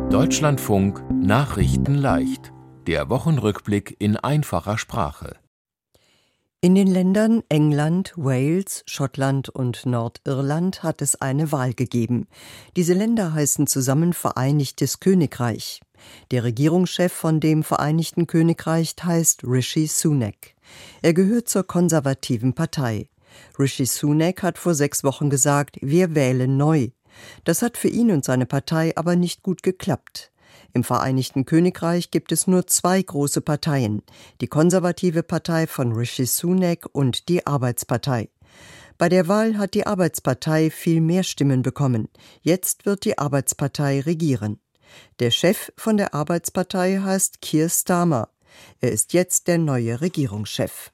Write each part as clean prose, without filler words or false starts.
Deutschlandfunk Nachrichten leicht. Der Wochenrückblick in einfacher Sprache. In den Ländern England, Wales, Schottland und Nordirland hat es eine Wahl gegeben. Diese Länder heißen zusammen Vereinigtes Königreich. Der Regierungschef von dem Vereinigten Königreich heißt Rishi Sunak. Er gehört zur konservativen Partei. Rishi Sunak hat vor 6 Wochen gesagt, wir wählen neu. Das hat für ihn und seine Partei aber nicht gut geklappt. Im Vereinigten Königreich gibt es nur 2 große Parteien, die konservative Partei von Rishi Sunak und die Arbeitspartei. Bei der Wahl hat die Arbeitspartei viel mehr Stimmen bekommen. Jetzt wird die Arbeitspartei regieren. Der Chef von der Arbeitspartei heißt Keir Starmer. Er ist jetzt der neue Regierungschef.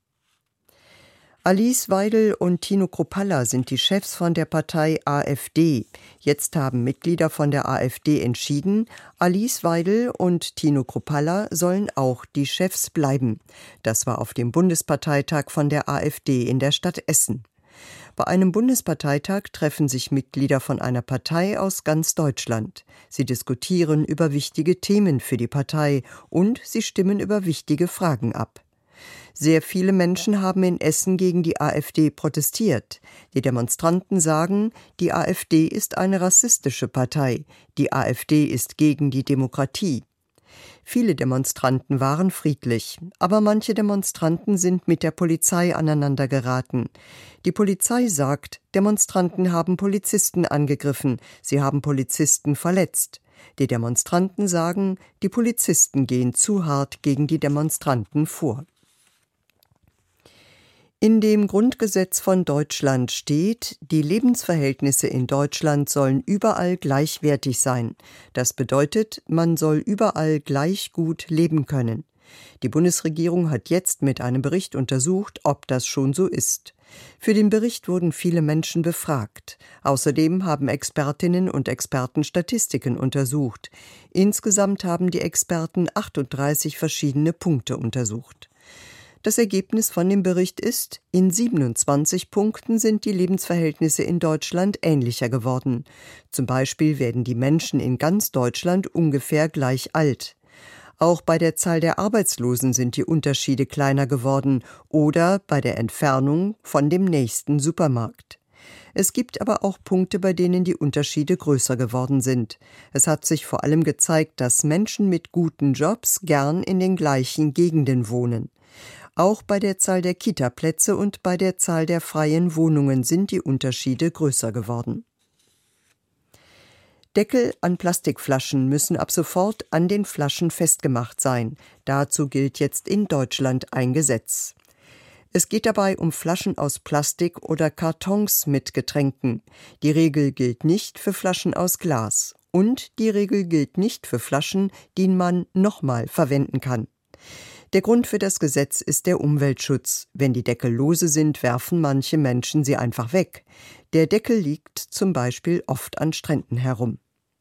Alice Weidel und Tino Kruppalla sind die Chefs von der Partei AfD. Jetzt haben Mitglieder von der AfD entschieden, Alice Weidel und Tino Kruppalla sollen auch die Chefs bleiben. Das war auf dem Bundesparteitag von der AfD in der Stadt Essen. Bei einem Bundesparteitag treffen sich Mitglieder von einer Partei aus ganz Deutschland. Sie diskutieren über wichtige Themen für die Partei und sie stimmen über wichtige Fragen ab. Sehr viele Menschen haben in Essen gegen die AfD protestiert. Die Demonstranten sagen, die AfD ist eine rassistische Partei. Die AfD ist gegen die Demokratie. Viele Demonstranten waren friedlich, aber manche Demonstranten sind mit der Polizei aneinandergeraten. Die Polizei sagt, Demonstranten haben Polizisten angegriffen, sie haben Polizisten verletzt. Die Demonstranten sagen, die Polizisten gehen zu hart gegen die Demonstranten vor. In dem Grundgesetz von Deutschland steht, die Lebensverhältnisse in Deutschland sollen überall gleichwertig sein. Das bedeutet, man soll überall gleich gut leben können. Die Bundesregierung hat jetzt mit einem Bericht untersucht, ob das schon so ist. Für den Bericht wurden viele Menschen befragt. Außerdem haben Expertinnen und Experten Statistiken untersucht. Insgesamt haben die Experten 38 verschiedene Punkte untersucht. Das Ergebnis von dem Bericht ist, in 27 Punkten sind die Lebensverhältnisse in Deutschland ähnlicher geworden. Zum Beispiel werden die Menschen in ganz Deutschland ungefähr gleich alt. Auch bei der Zahl der Arbeitslosen sind die Unterschiede kleiner geworden oder bei der Entfernung von dem nächsten Supermarkt. Es gibt aber auch Punkte, bei denen die Unterschiede größer geworden sind. Es hat sich vor allem gezeigt, dass Menschen mit guten Jobs gern in den gleichen Gegenden wohnen. Auch bei der Zahl der Kita-Plätze und bei der Zahl der freien Wohnungen sind die Unterschiede größer geworden. Deckel an Plastikflaschen müssen ab sofort an den Flaschen festgemacht sein. Dazu gilt jetzt in Deutschland ein Gesetz. Es geht dabei um Flaschen aus Plastik oder Kartons mit Getränken. Die Regel gilt nicht für Flaschen aus Glas. Und die Regel gilt nicht für Flaschen, die man nochmal verwenden kann. Der Grund für das Gesetz ist der Umweltschutz. Wenn die Deckel lose sind, werfen manche Menschen sie einfach weg. Der Deckel liegt zum Beispiel oft an Stränden herum.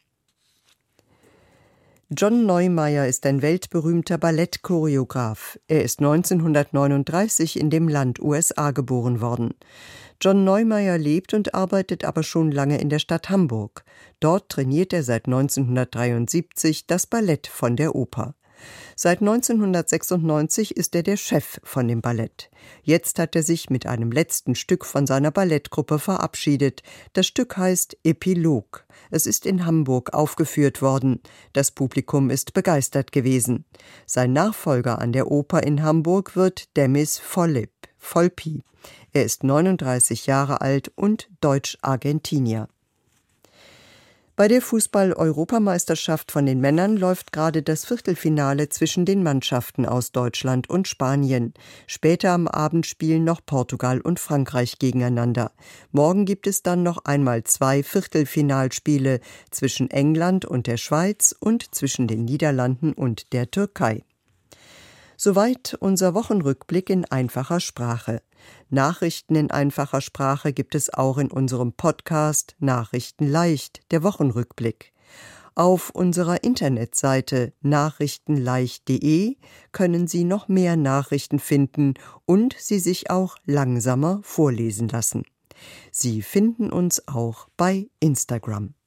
John Neumeier ist ein weltberühmter Ballettchoreograf. Er ist 1939 in dem Land USA geboren worden. John Neumeier lebt und arbeitet aber schon lange in der Stadt Hamburg. Dort trainiert er seit 1973 das Ballett von der Oper. Seit 1996 ist er der Chef von dem Ballett. Jetzt hat er sich mit einem letzten Stück von seiner Ballettgruppe verabschiedet. Das Stück heißt Epilog. Es ist in Hamburg aufgeführt worden. Das Publikum ist begeistert gewesen. Sein Nachfolger an der Oper in Hamburg wird Demis Volpi. Er ist 39 Jahre alt und Deutsch-Argentinier. Bei der Fußball-Europameisterschaft von den Männern läuft gerade das Viertelfinale zwischen den Mannschaften aus Deutschland und Spanien. Später am Abend spielen noch Portugal und Frankreich gegeneinander. Morgen gibt es dann noch einmal 2 Viertelfinalspiele zwischen England und der Schweiz und zwischen den Niederlanden und der Türkei. Soweit unser Wochenrückblick in einfacher Sprache. Nachrichten in einfacher Sprache gibt es auch in unserem Podcast Nachrichten leicht, der Wochenrückblick. Auf unserer Internetseite nachrichtenleicht.de können Sie noch mehr Nachrichten finden und sie sich auch langsamer vorlesen lassen. Sie finden uns auch bei Instagram.